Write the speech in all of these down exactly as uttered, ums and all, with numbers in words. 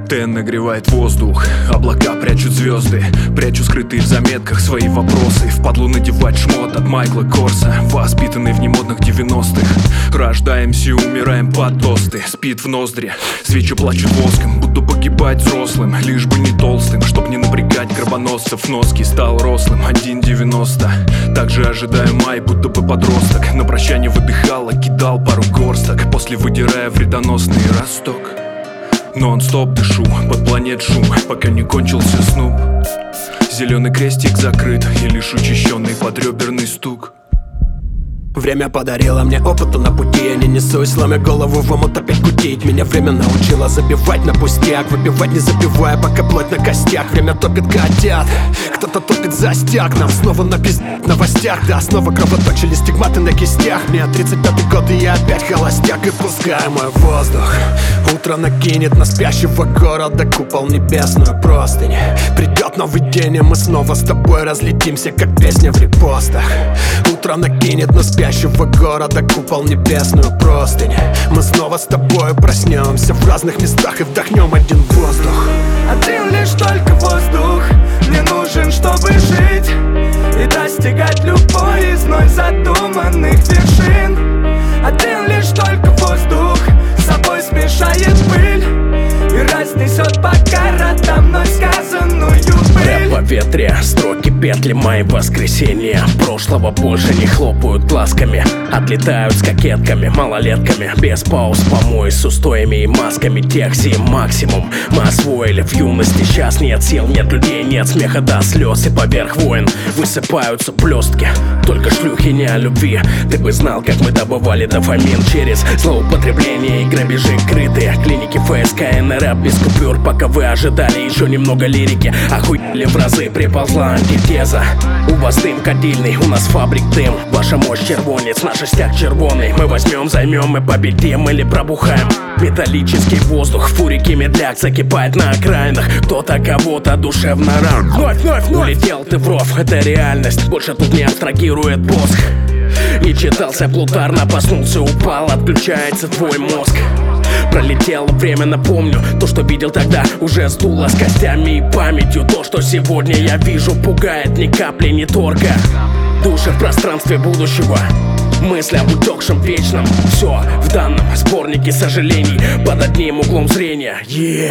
Тен нагревает воздух, облака прячут звезды. Прячу скрытые в заметках свои вопросы. Впадлу надевать шмот от Майкла Корса, воспитанный в немодных девяностых. Рождаемся и умираем под тосты. Спит в ноздри, свечи плачут воском. Буду погибать взрослым, лишь бы не толстым, чтоб не напрягать гробоносцев. Носки стал рослым, один девяносто. Также ожидаю май, будто бы подросток. На прощание выдыхал, кидал пару горсток, после выдирая вредоносный росток. Нон-стоп дышу под планет шум, пока не кончился снуп. Зеленый крестик закрыт, и лишь учащенный подреберный стук. Время подарило мне опыта на пути. Я не несусь, сломя голову в омут опять кутить. Меня время научило забивать на пустяк, выпивать не забивая, пока плоть на костях. Время топит котят, кто-то топит за стяг. Нам снова на пиздец в новостях. Да, снова кровоточили стигматы на кистях. Мне тридцать пятый год, и я опять холостяк. И пускай мой воздух утро накинет на спящего города купол небесную простынь. Придет новый день, и мы снова с тобой разлетимся, как песня в репостах. Утро накинет на спящего города купол небесную простынь. Мы снова с тобой проснемся в разных местах и вдохнем один воздух. Один лишь только воздух мне нужен, чтобы жить и достигать любой из вновь задуманных вершин. Один лишь только воздух с собой смешает пыль и разнесет по городам мной сказанную пыль. По ветре строки петли мои воскресенья. Прошлого больше не хлопают глазками, отлетают с кокетками, малолетками. Без пауз помой с устоями и масками. Текси максимум мы освоили в юности. Сейчас нет сил, нет людей, нет смеха до слез. И поверх войн высыпаются блестки. Только шлюхи не о любви. Ты бы знал, как мы добывали дофамин через злоупотребление и грабежи крытые. Клиники ФСК, НРА без купюр. Пока вы ожидали еще немного лирики, охуели в разы, приползла антитеза. У вас дым кадильный, у нас фабрик дым. Ваша мощь червонец, наш стяг червоный. Мы возьмем, займем и победим или пробухаем. Металлический воздух, фурики медляк закипает на окраинах. Кто-то кого-то душевно ран. Вновь, вновь, вновь. Улетел ты в ров, это реальность. Больше тут не абстрагирует мозг. Не читался плутарно, проснулся, упал, отключается твой мозг. Пролетело время, напомню. То, что видел тогда, уже сдуло с костями и памятью. То, что сегодня я вижу, пугает ни капли, ни торга. Души в пространстве будущего, мысли об утекшем вечном. Все в данном сборнике сожалений под одним углом зрения. Yeah.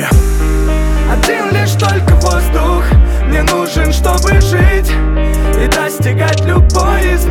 Один лишь только воздух мне нужен, чтобы жить и достигать любой из